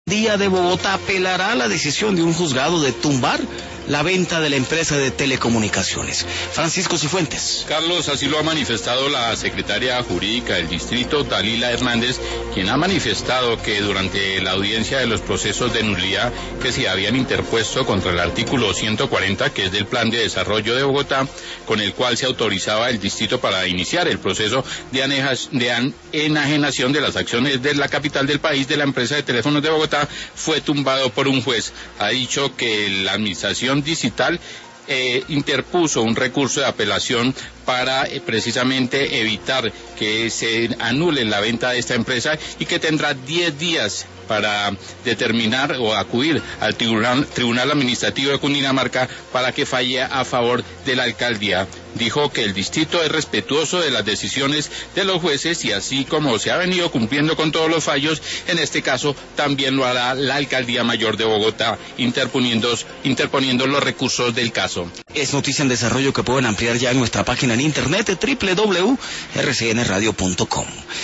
Día de Bogotá apelará a la decisión de un juzgado de tumbar la venta de la empresa de telecomunicaciones. Francisco Cifuentes. Carlos, así lo ha manifestado la secretaria jurídica del distrito, Dalila Hernández, quien ha manifestado que durante la audiencia de los procesos de nulidad que se habían interpuesto contra el artículo 140, que es del Plan de Desarrollo de Bogotá, con el cual se autorizaba el distrito para iniciar el proceso de enajenación de las acciones de la capital del país de la empresa de teléfonos de Bogotá, fue tumbado por un juez. Ha dicho que la administración digital interpuso un recurso de apelación para precisamente evitar que se anule la venta de esta empresa y que tendrá 10 días para determinar o acudir al Tribunal Administrativo de Cundinamarca para que falle a favor de la alcaldía. Dijo que el distrito es respetuoso de las decisiones de los jueces y así como se ha venido cumpliendo con todos los fallos, en este caso también lo hará la Alcaldía Mayor de Bogotá, interponiendo los recursos del caso. Es noticia en desarrollo que pueden ampliar ya en nuestra página en internet www.rcnradio.com.